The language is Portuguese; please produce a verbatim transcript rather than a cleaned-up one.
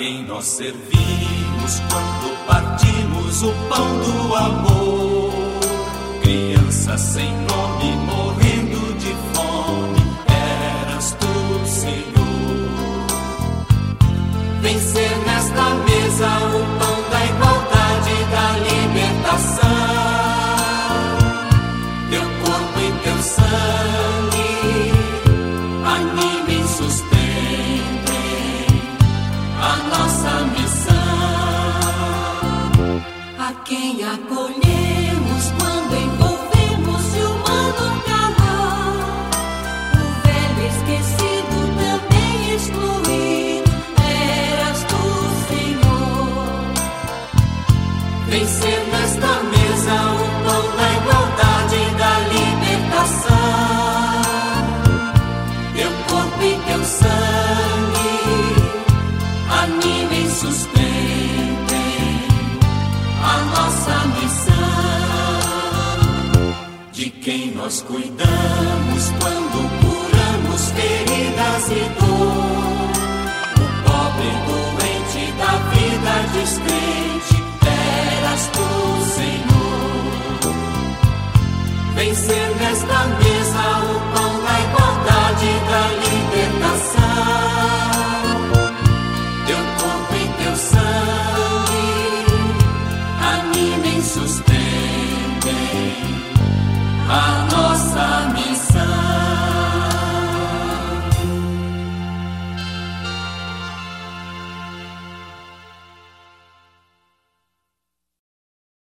quem nós servimos quando partimos o pão do amor. Criança sem nome morrendo de fome, eras tu, Senhor. Vencer nesta mesa o pão da igualdade e da libertação. Teu corpo e teu sangue animem, sustentem a nossa missão. A quem acolhemos quando envolvemos de humano calor, o velho esquecido também excluído, eras tu, Senhor. Vencer nesta mesa o pão da igualdade e da libertação. Teu corpo e teu sangue animem, sustentem a nossa missão. De quem nós cuidamos quando curamos feridas e dor, o pobre doente da vida descrente, eras tu, Senhor. Vencer nesta mesa o pão da igualdade e da libertação. Teu corpo e teu sangue animem, sustentem a